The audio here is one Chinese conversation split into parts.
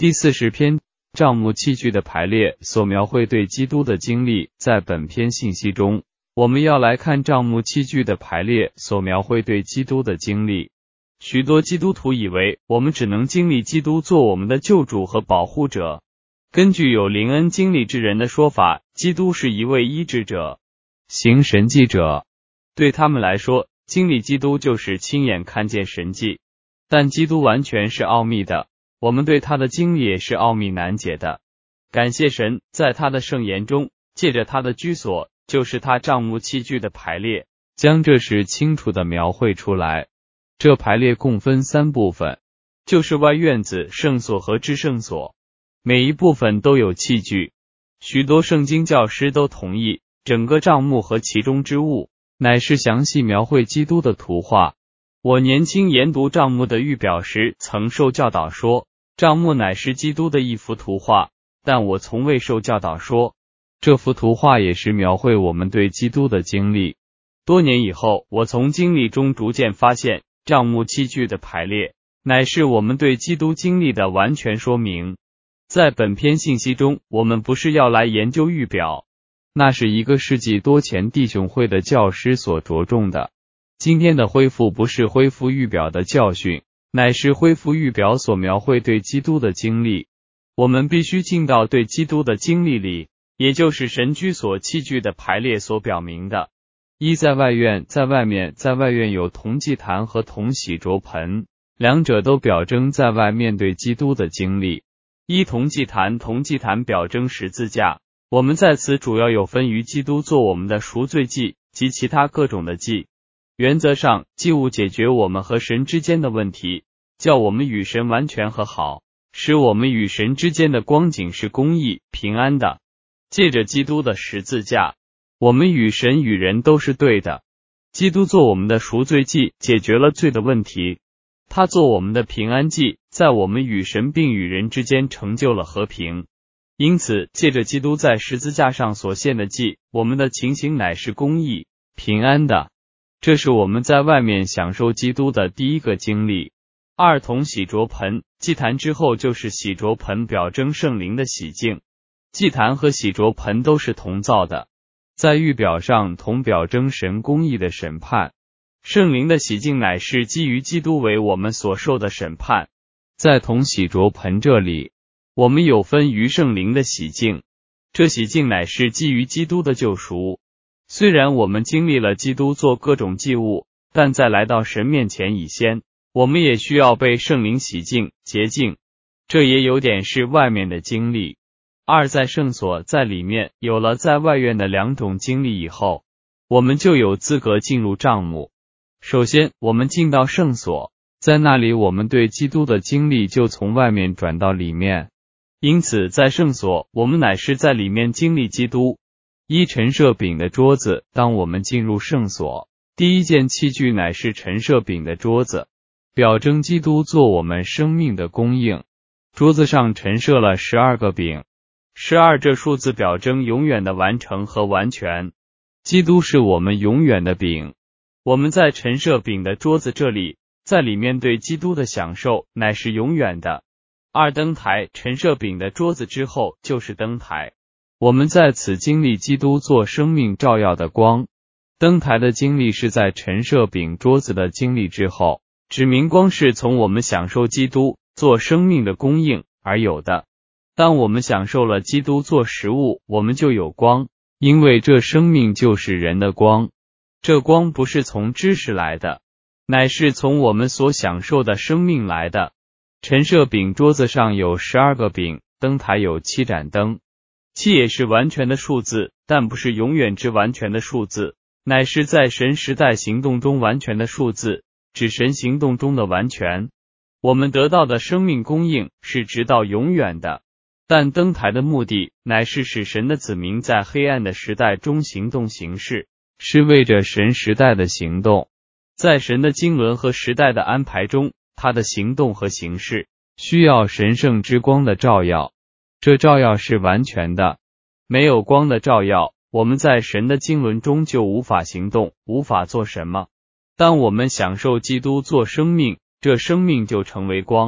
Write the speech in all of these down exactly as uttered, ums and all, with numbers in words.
第四十篇，帐幕器具的排列所描绘对基督的经历。在本篇信息中，我们要来看帐幕器具的排列所描绘对基督的经历。许多基督徒以为我们只能经历基督做我们的救主和保护者。根据有灵恩经历之人的说法，基督是一位医治者、行神迹者。对他们来说，经历基督就是亲眼看见神迹。但基督完全是奥秘的，我们对他的经历也是奥秘难解的。感谢神，在他的圣言中，借着他的居所，就是他帐幕器具的排列，将这事清楚地描绘出来。这排列共分三部分，就是外院子、圣所和至圣所。每一部分都有器具。许多圣经教师都同意，整个帐幕和其中之物，乃是详细描绘基督的图画。我年轻研读帐幕的预表时，曾受教导说，帐幕乃是基督的一幅图画，但我从未受教导说，这幅图画也是描绘我们对基督的经历。多年以后，我从经历中逐渐发现，帐幕器具的排列，乃是我们对基督经历的完全说明。在本篇信息中，我们不是要来研究预表，那是一个世纪多前弟兄会的教师所着重的。今天的恢复不是恢复预表的教训，乃是恢复预表所描绘对基督的经历。我们必须进到对基督的经历里，也就是神居所器具的排列所表明的。一在外院，在外面，在外院有铜祭坛和铜洗濯盆，两者都表征在外面对基督的经历。一铜祭坛，铜祭坛表征十字架。我们在此主要有分于基督做我们的赎罪祭及其他各种的祭。原则上，祭物解决我们和神之间的问题，叫我们与神完全和好，使我们与神之间的光景是公义、平安的。借着基督的十字架，我们与神与人都是对的。基督做我们的赎罪祭，解决了罪的问题。他做我们的平安祭，在我们与神并与人之间成就了和平。因此，借着基督在十字架上所献的祭，我们的情形乃是公义、平安的。这是我们在外面享受基督的第一个经历。二铜洗濯盆，祭坛之后就是洗濯盆，表征圣灵的洗净。祭坛和洗濯盆都是铜造的。在预表上，铜表征神公义的审判，圣灵的洗净乃是基于基督为我们所受的审判。在铜洗濯盆这里，我们有分于圣灵的洗净，这洗净乃是基于基督的救赎。虽然我们经历了基督做各种祭物，但在来到神面前以先，我们也需要被圣灵洗净、洁净。这也有点是外面的经历。二在圣所，在里面，有了在外院的两种经历以后，我们就有资格进入帐幕。首先，我们进到圣所，在那里我们对基督的经历就从外面转到里面。因此，在圣所，我们乃是在里面经历基督。一陈设饼的桌子，当我们进入圣所，第一件器具乃是陈设饼的桌子，表征基督做我们生命的供应。桌子上陈设了十二个饼，十二这数字表征永远的完成和完全。基督是我们永远的饼。我们在陈设饼的桌子这里，在里面对基督的享受乃是永远的。二灯台，陈设饼的桌子之后就是灯台。我们在此经历基督做生命照耀的光。灯台的经历是在陈设饼桌子的经历之后，指明光是从我们享受基督做生命的供应而有的。当我们享受了基督做食物，我们就有光，因为这生命就是人的光。这光不是从知识来的，乃是从我们所享受的生命来的。陈设饼桌子上有十二个饼，灯台有七盏灯。七也是完全的数字，但不是永远之完全的数字，乃是在神时代行动中完全的数字，指神行动中的完全。我们得到的生命供应是直到永远的，但灯台的目的乃是使神的子民在黑暗的时代中行动行事，是为着神时代的行动。在神的经纶和时代的安排中，他的行动和行事需要神圣之光的照耀。这照耀是完全的，没有光的照耀，我们在神的经纶中就无法行动，无法做什么。当我们享受基督做生命，这生命就成为光，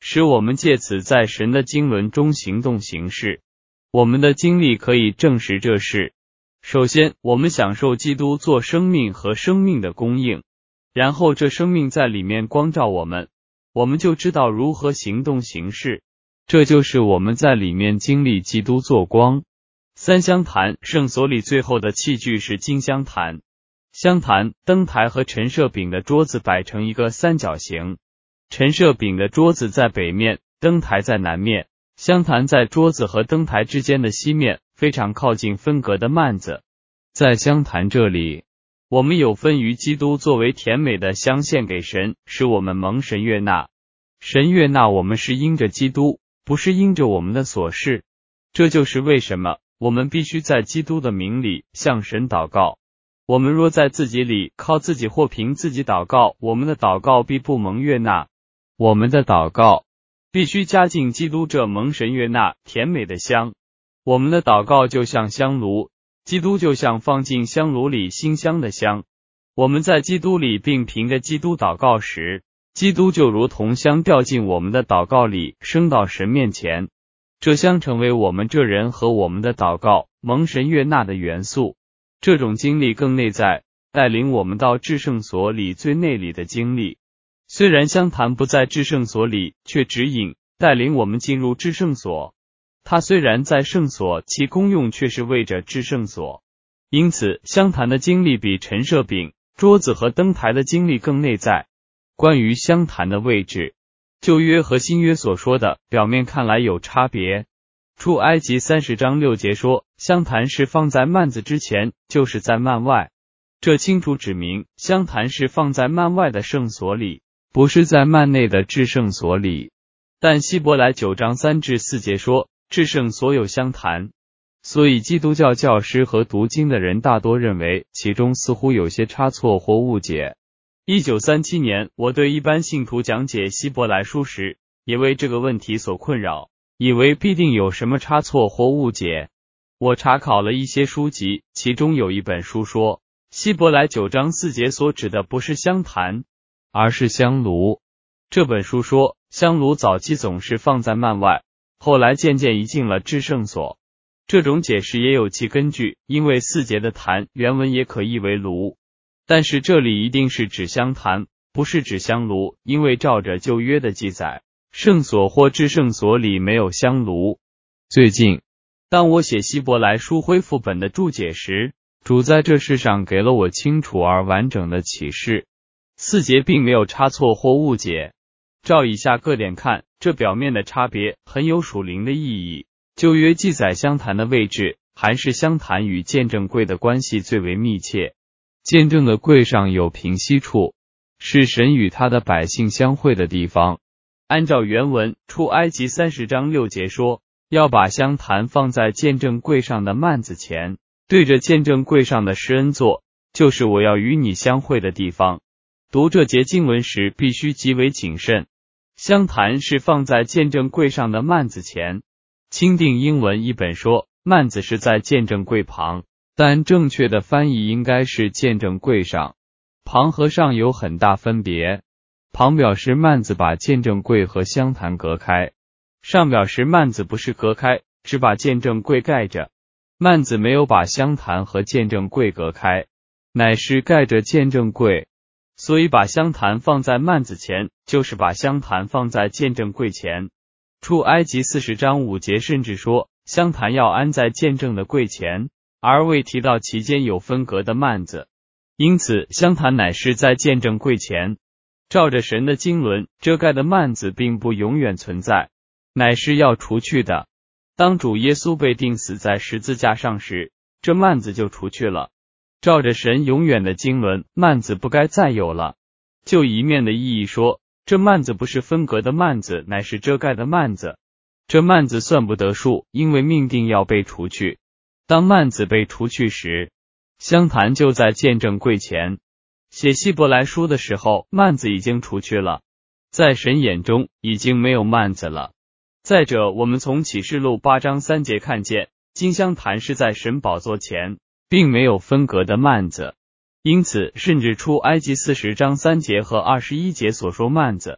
使我们借此在神的经纶中行动行事。我们的经历可以证实这事。首先，我们享受基督做生命和生命的供应，然后这生命在里面光照我们，我们就知道如何行动行事。这就是我们在里面经历基督做光。三香坛，圣所里最后的器具是金香坛。香坛、灯台和陈设饼的桌子摆成一个三角形，陈设饼的桌子在北面，灯台在南面，香坛在桌子和灯台之间的西面，非常靠近分隔的幔子。在香坛这里，我们有分于基督作为甜美的香献给神，使我们蒙神悦纳。神悦纳我们是因着基督，不是因着我们的所事。这就是为什么我们必须在基督的名里向神祷告。我们若在自己里靠自己或凭自己祷告，我们的祷告必不蒙悦纳。我们的祷告必须加进基督这蒙神悦纳甜美的香。我们的祷告就像香炉，基督就像放进香炉里馨香的香。我们在基督里并凭着基督祷告时，基督就如同香掉进我们的祷告里，升到神面前。这香成为我们这人和我们的祷告蒙神悦纳的元素。这种经历更内在，带领我们到至圣所里最内里的经历。虽然香坛不在至圣所里，却指引带领我们进入至圣所。它虽然在圣所，其功用却是为着至圣所。因此，香坛的经历比陈设饼、桌子和灯台的经历更内在。关于香坛的位置，旧约和新约所说的表面看来有差别。出埃及三十章六节说，香坛是放在幔子之前，就是在幔外。这清楚指明，香坛是放在幔外的圣所里，不是在幔内的至圣所里。但希伯来九章三至四节说，至圣所有香坛。所以基督教教师和读经的人大多认为，其中似乎有些差错或误解。一九三七年，我对一般信徒讲解希伯来书时，也为这个问题所困扰，以为必定有什么差错或误解。我查考了一些书籍，其中有一本书说，希伯来九章四节所指的不是香坛，而是香炉。这本书说，香炉早期总是放在幔外，后来渐渐移进了至圣所。这种解释也有其根据，因为四节的坛原文也可译为炉。但是这里一定是指香坛，不是指香炉，因为照着旧约的记载，圣所或至圣所里没有香炉。最近，当我写希伯来书恢复本的注解时，主在这事上给了我清楚而完整的启示。四节并没有差错或误解。照以下各点看，这表面的差别很有属灵的意义。旧约记载香坛的位置，还是香坛与见证柜的关系最为密切。见证的柜上有平息处，是神与他的百姓相会的地方。按照原文，出埃及三十章六节说，要把香坛放在见证柜上的幔子前，对着见证柜上的施恩座，就是我要与你相会的地方。读这节经文时必须极为谨慎。香坛是放在见证柜上的幔子前。钦定英文译本说，幔子是在见证柜旁，但正确的翻译应该是见证柜上。旁和上有很大分别。旁表示幔子把见证柜和香坛隔开，上表示幔子不是隔开，只把见证柜盖着。幔子没有把香坛和见证柜隔开，乃是盖着见证柜。所以把香坛放在幔子前，就是把香坛放在见证柜前。出埃及四十章五节甚至说，香坛要安在见证的柜前，而未提到其间有分隔的幔子。因此，香坛乃是在见证柜前。照着神的经纶，遮盖的幔子并不永远存在，乃是要除去的。当主耶稣被钉死在十字架上时，这幔子就除去了。照着神永远的经纶，幔子不该再有了。就一面的意义说，这幔子不是分隔的幔子，乃是遮盖的幔子。这幔子算不得数，因为命定要被除去。当幔子被除去时，香坛就在见证柜前。写希伯来书的时候，幔子已经除去了，在神眼中已经没有幔子了。再者，我们从启示录八章三节看见，金香坛是在神宝座前，并没有分隔的幔子。因此，甚至出埃及四十章三节和二十一节所说幔子，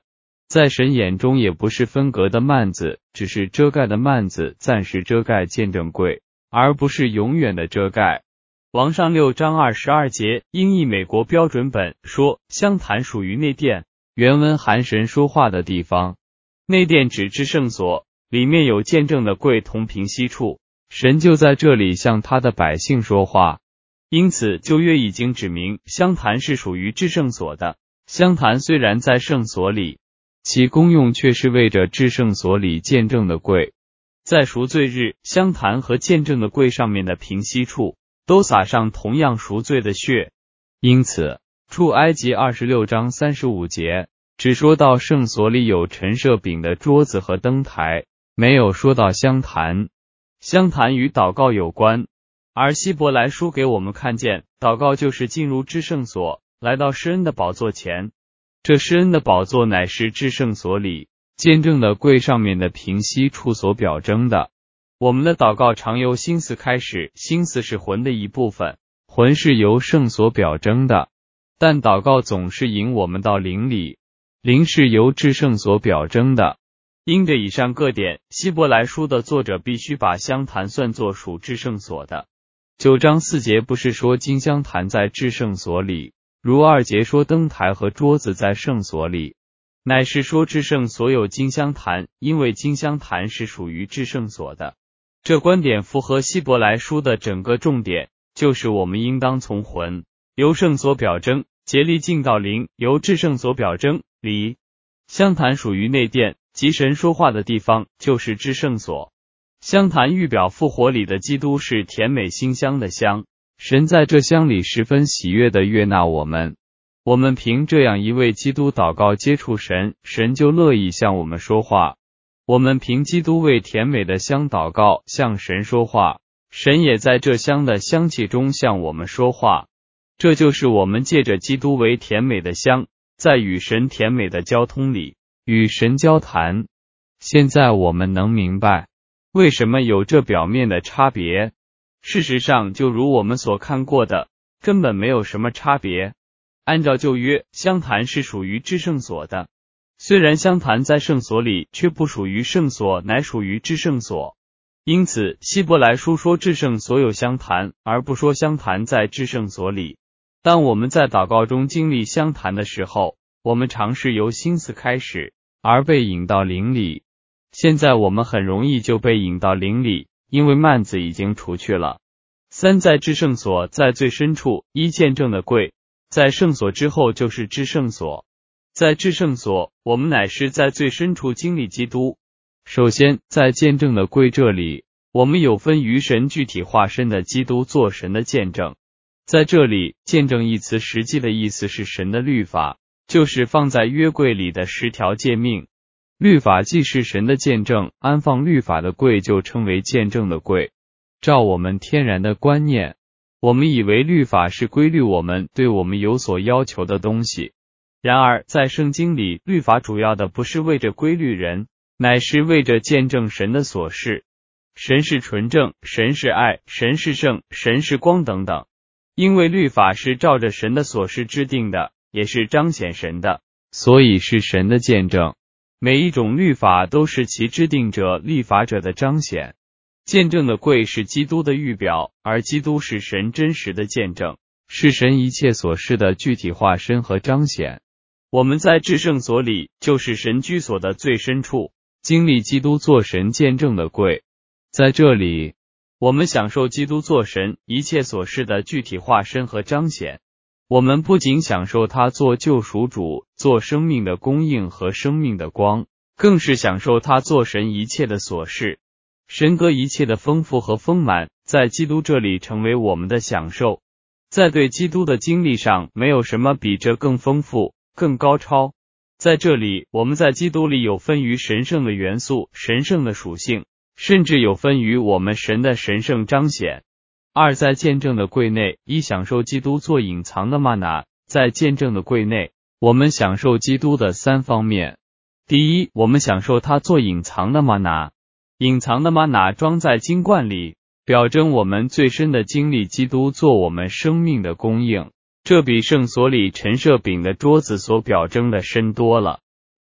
在神眼中也不是分隔的幔子，只是遮盖的幔子，暂时遮盖见证柜，而不是永远的遮盖。王上六章二十二节，英译美国标准本说，香坛属于内殿，原文含神说话的地方。内殿指至圣所，里面有见证的柜同平息处，神就在这里向他的百姓说话。因此旧约已经指明香坛是属于至圣所的。香坛虽然在圣所里，其功用却是为着至圣所里见证的柜。在赎罪日，香坛和见证的柜上面的平息处都撒上同样赎罪的血。因此出埃及二十六章三十五节只说到圣所里有陈设饼的桌子和灯台，没有说到香坛。香坛与祷告有关，而希伯来书给我们看见，祷告就是进入至圣所，来到施恩的宝座前。这施恩的宝座乃是至圣所里见证的柜上面的平息处所表征的。我们的祷告常由心思开始，心思是魂的一部分，魂是由圣所表征的，但祷告总是引我们到灵里，灵是由至圣所表征的。因着以上各点，希伯来书的作者必须把香坛算作属至圣所的。九章四节不是说金香坛在至圣所里，如二节说灯台和桌子在圣所里，乃是说至圣所有金香坛，因为金香坛是属于至圣所的。这观点符合希伯来书的整个重点，就是我们应当从魂，由圣所表征，竭力进到灵，由至圣所表征，离。香坛属于内殿，即神说话的地方，就是至圣所。香坛预表复活里的基督是甜美馨香的香，神在这香里十分喜悦地悦纳我们。我们凭这样一位基督祷告接触神，神就乐意向我们说话。我们凭基督为甜美的香祷告，向神说话，神也在这香的香气中向我们说话。这就是我们借着基督为甜美的香，在与神甜美的交通里与神交谈。现在我们能明白为什么有这表面的差别。事实上，就如我们所看过的，根本没有什么差别。按照旧约，香坛是属于至圣所的，虽然香坛在圣所里，却不属于圣所，乃属于至圣所。因此希伯来书说至圣所有香坛，而不说香坛在至圣所里。当我们在祷告中经历香坛的时候，我们常是由心思开始，而被引到灵里。现在我们很容易就被引到灵里，因为幔子已经除去了。三在至圣所，在最深处，一见证的柜，在圣所之后就是至圣所。在至圣所，我们乃是在最深处经历基督。首先，在见证的柜这里，我们有分于神具体化身的基督做神的见证。在这里，见证一词实际的意思是神的律法，就是放在约柜里的十条诫命。律法既是神的见证，安放律法的柜就称为见证的柜。照我们天然的观念，我们以为律法是规律我们对我们有所要求的东西。然而在圣经里，律法主要的不是为着规律人，乃是为着见证神的所事。神是纯正，神是爱，神是圣，神是光等等。因为律法是照着神的所事制定的，也是彰显神的，所以是神的见证。每一种律法都是其制定者、立法者的彰显。见证的柜是基督的预表，而基督是神真实的见证，是神一切所事的具体化身和彰显。我们在至圣所里，就是神居所的最深处，经历基督做神见证的柜。在这里，我们享受基督做神一切所事的具体化身和彰显。我们不仅享受他做救赎主，做生命的供应和生命的光，更是享受他做神一切的所事。神格一切的丰富和丰满，在基督这里成为我们的享受。在对基督的经历上，没有什么比这更丰富、更高超。在这里，我们在基督里有分于神圣的元素、神圣的属性，甚至有分于我们神的神圣彰显。二在见证的柜内，一享受基督做隐藏的吗哪。在见证的柜内，我们享受基督的三方面。第一，我们享受他做隐藏的吗哪。隐藏的吗哪装在金罐里，表征我们最深的经历基督做我们生命的供应，这比圣所里陈设饼的桌子所表征的深多了。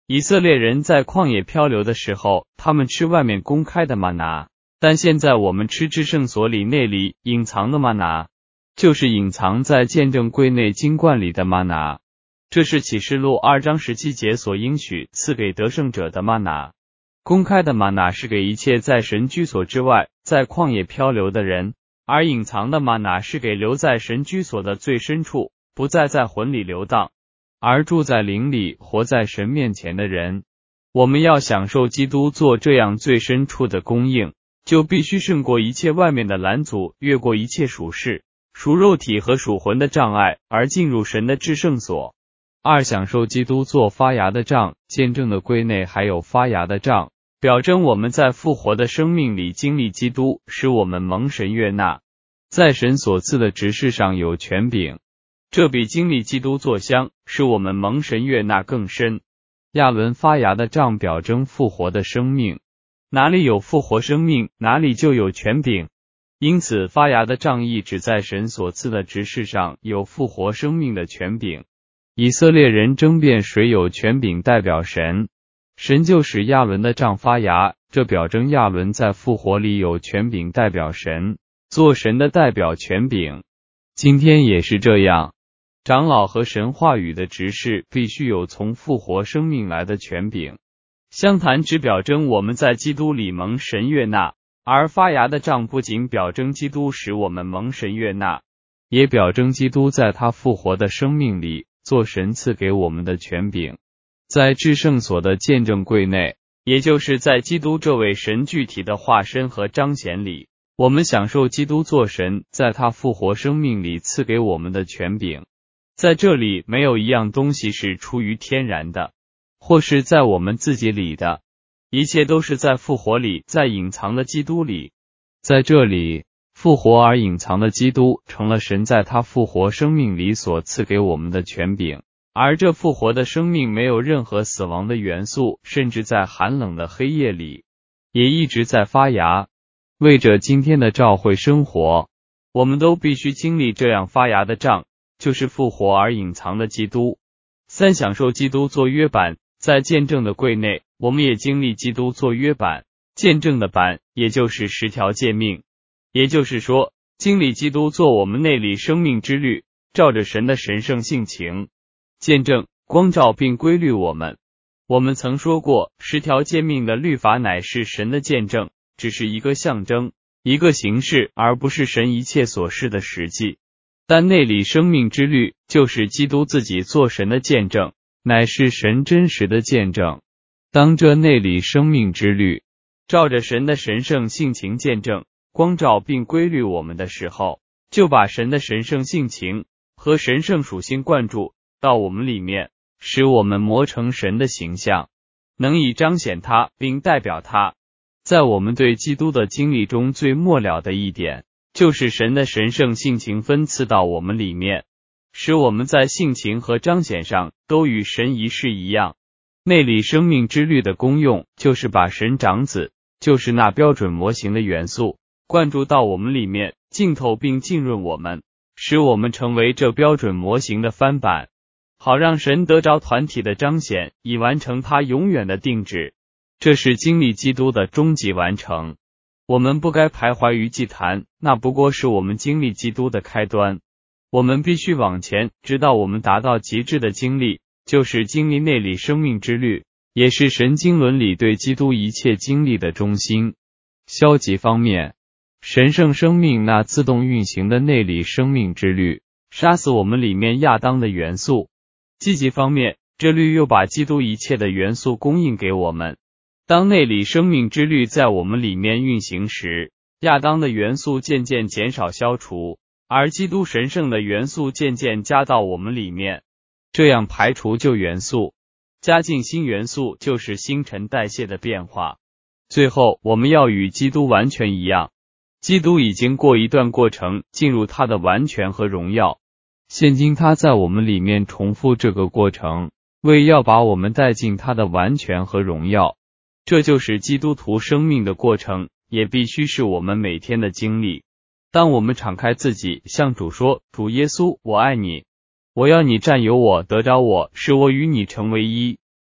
以色列人在旷野漂流的时候，他们吃外面公开的吗哪，但现在我们吃至圣所里那里隐藏的吗哪，就是隐藏在见证柜内金罐里的吗哪。这是启示录二章十七节所应许赐给得胜者的吗哪。公开的吗哪是给一切在神居所之外，在旷野漂流的人，而隐藏的吗哪是给留在神居所的最深处，不再在魂里流荡，而住在灵里，活在神面前的人。我们要享受基督做这样最深处的供应，就必须胜过一切外面的拦阻，越过一切属世、属肉体和属魂的障碍，而进入神的至圣所。二、享受基督做发芽的杖，见证的柜内还有发芽的杖，表征我们在复活的生命里经历基督，使我们蒙神悦纳，在神所赐的职事上有权柄。这比经历基督做香，使我们蒙神悦纳更深。亚伦发芽的杖表征复活的生命，哪里有复活生命，哪里就有权柄。因此发芽的杖意指在神所赐的职事上有复活生命的权柄。以色列人争辩谁有权柄代表神，神就使亚伦的杖发芽，这表征亚伦在复活里有权柄代表神，做神的代表权柄。今天也是这样，长老和神话语的执事必须有从复活生命来的权柄。香坛只表征我们在基督里蒙神悦纳，而发芽的杖不仅表征基督使我们蒙神悦纳，也表征基督在他复活的生命里做神赐给我们的权柄。在至圣所的见证柜内，也就是在基督这位神具体的化身和彰显里，我们享受基督做神在他复活生命里赐给我们的权柄。在这里没有一样东西是出于天然的，或是在我们自己里的，一切都是在复活里，在隐藏的基督里。在这里，复活而隐藏的基督成了神在他复活生命里所赐给我们的权柄，而这复活的生命没有任何死亡的元素，甚至在寒冷的黑夜里也一直在发芽。为着今天的召会生活，我们都必须经历这样发芽的杖，就是复活而隐藏的基督。三、享受基督做约版，在见证的柜内，我们也经历基督做约版，见证的版，也就是十条诫命。也就是说，经历基督做我们内里生命之律，照着神的神圣性情，见证、光照并规律我们。我们曾说过，十条诫命的律法乃是神的见证，只是一个象征，一个形式，而不是神一切所示的实际。但内里生命之律就是基督自己做神的见证，乃是神真实的见证。当这内里生命之律照着神的神圣性情见证、光照并规律我们的时候，就把神的神圣性情和神圣属性灌注到我们里面，使我们磨成神的形象，能以彰显他并代表他。在我们对基督的经历中，最末了的一点就是神的神圣性情分赐到我们里面，使我们在性情和彰显上都与神一式一样。内里生命之律的功用就是把神长子，就是那标准模型的元素灌注到我们里面，浸透并浸润我们，使我们成为这标准模型的翻版，好让神得着团体的彰显，以完成他永远的定旨。这是经历基督的终极完成。我们不该徘徊于祭坛，那不过是我们经历基督的开端。我们必须往前，直到我们达到极致的经历，就是经历内里生命之律，也是神经伦理对基督一切经历的中心。消极方面，神圣生命那自动运行的内里生命之律，杀死我们里面亚当的元素。积极方面，这律又把基督一切的元素供应给我们。当内里生命之律在我们里面运行时，亚当的元素渐渐减少消除，而基督神圣的元素渐渐加到我们里面。这样排除旧元素，加进新元素，就是新陈代谢的变化。最后，我们要与基督完全一样。基督已经过一段过程，进入他的完全和荣耀。现今他在我们里面重复这个过程，为要把我们带进他的完全和荣耀。这就是基督徒生命的过程，也必须是我们每天的经历。当我们敞开自己，向主说，主耶稣，我爱你，我要你占有我，得着我，使我与你成为一，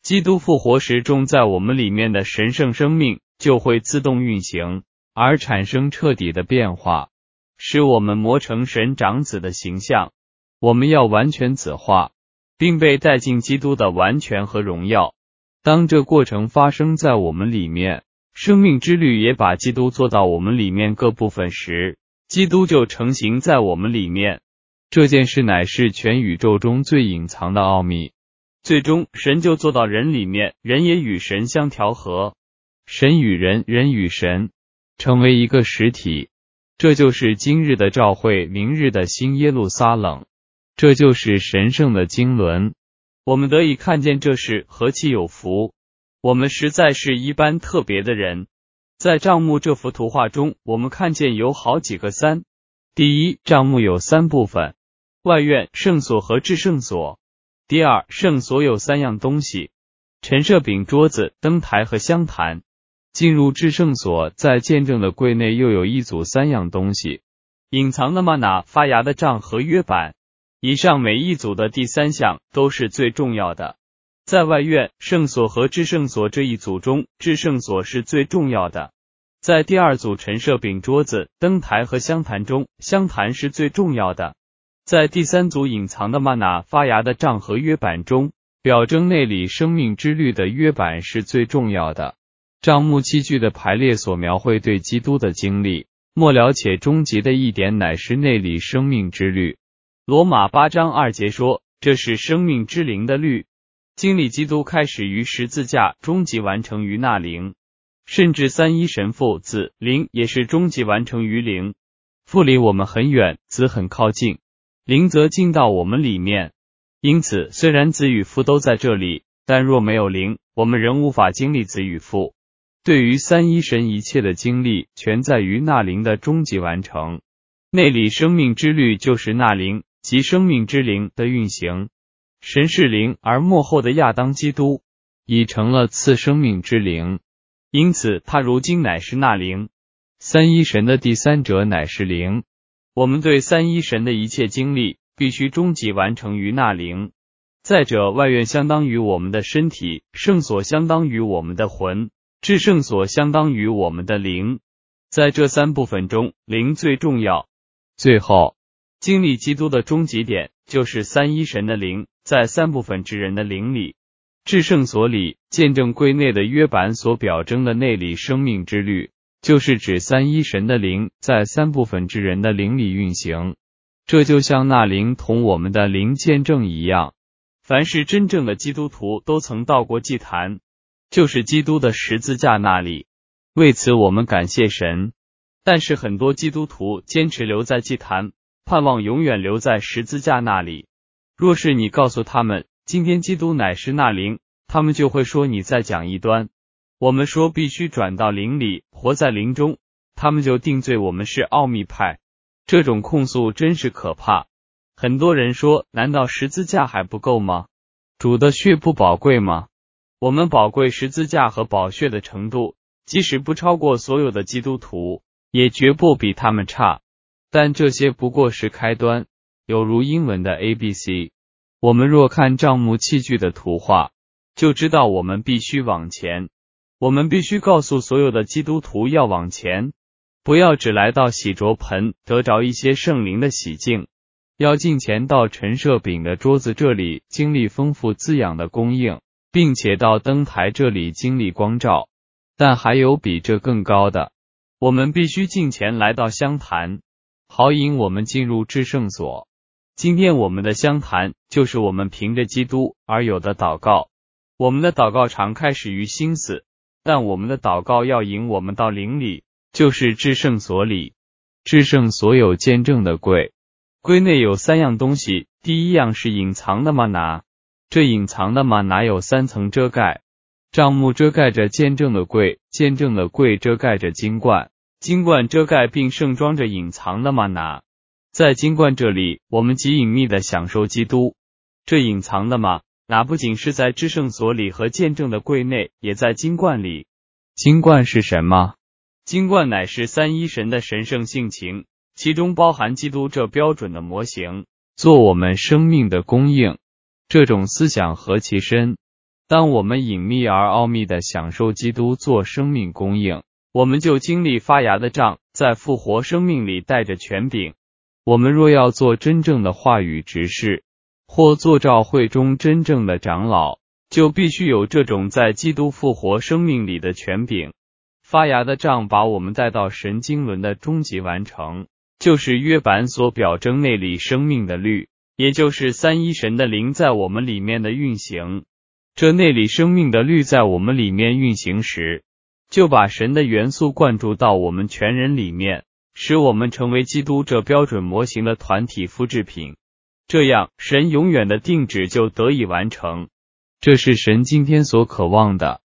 基督复活时种在我们里面的神圣生命就会自动运行，而产生彻底的变化，使我们磨成神长子的形象。我们要完全子化，并被带进基督的完全和荣耀。当这过程发生在我们里面，生命之律也把基督做到我们里面各部分时，基督就成形在我们里面。这件事乃是全宇宙中最隐藏的奥秘。最终，神就做到人里面，人也与神相调和，神与人，人与神，成为一个实体。这就是今日的召会，明日的新耶路撒冷。这就是神圣的经纶。我们得以看见这事，何其有福！我们实在是一般特别的人。在帐幕这幅图画中，我们看见有好几个三。第一，帐幕有三部分：外院、圣所和至圣所。第二，圣所有三样东西：陈设饼、桌子、灯台和香坛。进入至圣所，在见证的柜内又有一组三样东西：隐藏的吗哪、发芽的杖和约版。以上每一组的第三项都是最重要的。在外院、圣所和至圣所这一组中，至圣所是最重要的。在第二组陈设饼、桌子、灯台和香坛中，香坛是最重要的。在第三组隐藏的吗哪、发芽的杖和约版中，表征内里生命之律的约版是最重要的。帐幕器具的排列所描绘对基督的经历，末了且终极的一点乃是内里生命之律。罗马八章二节说，这是生命之灵的律。经历基督开始于十字架，终极完成于那灵。甚至三一神父、子、灵也是终极完成于灵。父离我们很远，子很靠近，灵则进到我们里面。因此，虽然子与父都在这里，但若没有灵，我们仍无法经历子与父。对于三一神一切的经历，全在于那灵的终极完成。内里生命之律就是那灵，即生命之灵的运行。神是灵，而末后的亚当基督已成了次生命之灵，因此他如今乃是那灵。三一神的第三者乃是灵。我们对三一神的一切经历必须终极完成于那灵。再者，外院相当于我们的身体，圣所相当于我们的魂，至圣所相当于我们的灵。在这三部分中，灵最重要。最后，经历基督的终极点就是三一神的灵在三部分之人的灵里。至圣所里，见证柜内的约版所表征的内里生命之律，就是指三一神的灵在三部分之人的灵里运行。这就像那灵同我们的灵见证一样。凡是真正的基督徒都曾到过祭坛，就是基督的十字架那里。为此我们感谢神。但是很多基督徒坚持留在祭坛，盼望永远留在十字架那里。若是你告诉他们今天基督乃是那灵，他们就会说你在讲异端。我们说必须转到灵里，活在灵中，他们就定罪我们是奥秘派。这种控诉真是可怕。很多人说，难道十字架还不够吗？主的血不宝贵吗？我们宝贵十字架和宝血的程度，即使不超过所有的基督徒，也绝不比他们差。但这些不过是开端，有如英文的 A B C。 我们若看帐幕器具的图画，就知道我们必须往前。我们必须告诉所有的基督徒要往前，不要只来到洗濯盆得着一些圣灵的洗净，要进前到陈设饼的桌子这里经历丰富滋养的供应，并且到灯台这里经历光照。但还有比这更高的，我们必须进前来到香坛，好引我们进入至圣所。今天我们的香坛就是我们凭着基督而有的祷告。我们的祷告常开始于心思，但我们的祷告要引我们到灵里，就是至圣所里。至圣所有见证的柜，柜内有三样东西。第一样是隐藏的吗哪，这隐藏的吗哪有三层遮盖。帐幕遮盖着见证的柜，见证的柜遮盖着金冠，金冠遮盖并盛装着隐藏的吗哪。在金冠这里，我们极隐秘地享受基督。这隐藏的吗哪不仅是在至圣所里和见证的柜内，也在金冠里。金冠是什么？金冠乃是三一神的神圣性情，其中包含基督这标准的模型，做我们生命的供应。这种思想何其深！ 当我们隐秘而奥秘地享受基督做生命供应，我们就经历发芽的杖，在复活生命里带着权柄。我们若要做真正的话语执事，或做教会中真正的长老，就必须有这种在基督复活生命里的权柄。发芽的杖把我们带到神经轮的终极完成，就是约版所表征内里生命的律，也就是三一神的灵在我们里面的运行。这内里生命的律在我们里面运行时，就把神的元素灌注到我们全人里面，使我们成为基督这标准模型的团体复制品。这样，神永远的定旨就得以完成。这是神今天所渴望的。